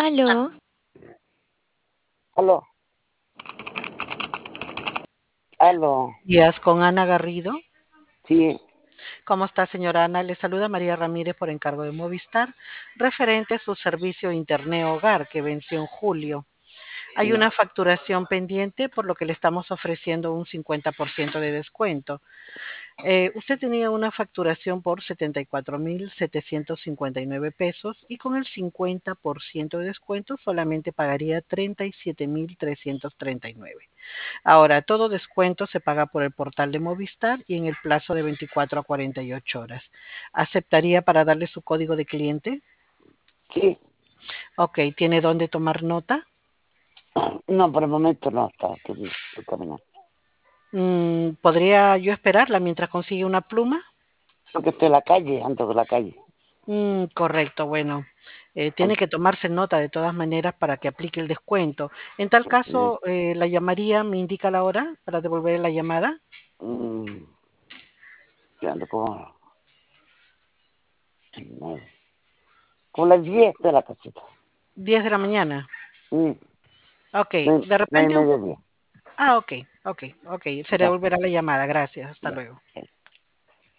Aló, Aló, aló, Días con Ana Garrido. sí, ¿Cómo está, señora Ana? Le saluda María Ramírez por encargo de Movistar, referente a su servicio Internet Hogar que venció en julio. Hay sí, una facturación pendiente, por lo que le estamos ofreciendo un 50% de descuento. Usted tenía una facturación por 74.759 pesos y con el 50% de descuento solamente pagaría 37.339. Ahora, todo descuento se paga por el portal de Movistar y en el plazo de 24 a 48 horas. ¿Aceptaría para darle su código de cliente? sí. Ok, ¿tiene dónde tomar nota? No, por el momento no está, estoy caminando. ¿Podría yo esperarla mientras consigue una pluma? Porque estoy en la calle, ando por la calle. Correcto, bueno. Tiene que tomarse nota de todas maneras para que aplique el descuento. En tal Mm, caso, la llamaría, me indica la hora para devolver la llamada. mm, yo ando como las 10 de la casita. 10 de la mañana. Mm, Ok, no, de no hay repente un poco. mediodía. Ah, ok, ok, ok. Se Ya. devolverá la llamada. Gracias. Hasta Ya. luego.